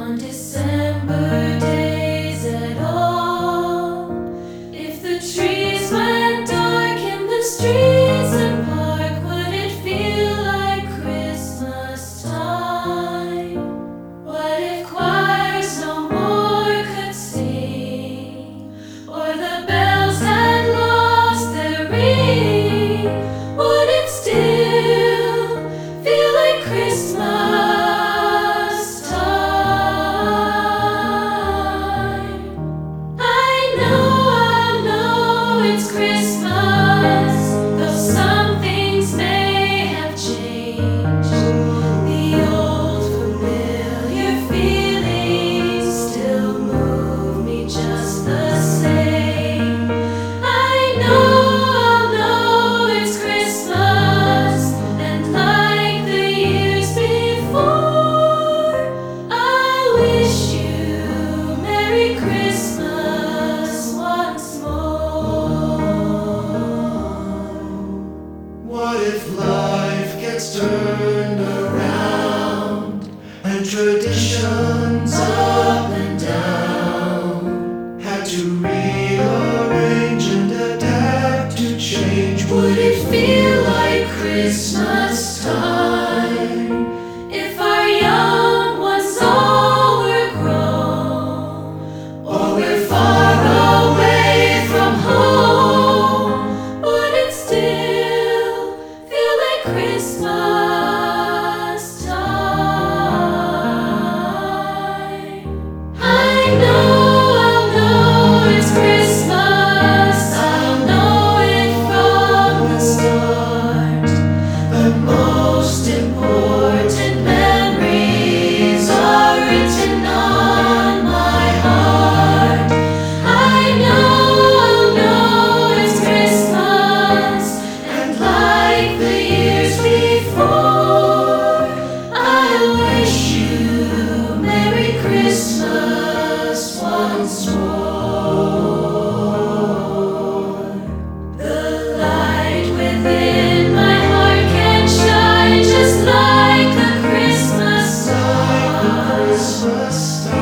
December days at all. If the trees went dark in the streets and park, would it feel like Christmas time? What if choirs no more could sing, or the bells had lost their ring? Would it still feel like Christmas? What if life gets turned around and traditions up and down had to rearrange and adapt to change? Would it feel like Christmas time if our young ones all were grown, or we're far away from home? Would it still feel like Christmas time? I know I'll know it's Christmas. I'll know it from the start. The most important memories are written on my heart. I know I'll know it's Christmas, and like the years before, I wish you Merry Christmas once more. The light within my heart can shine just like a Christmas star.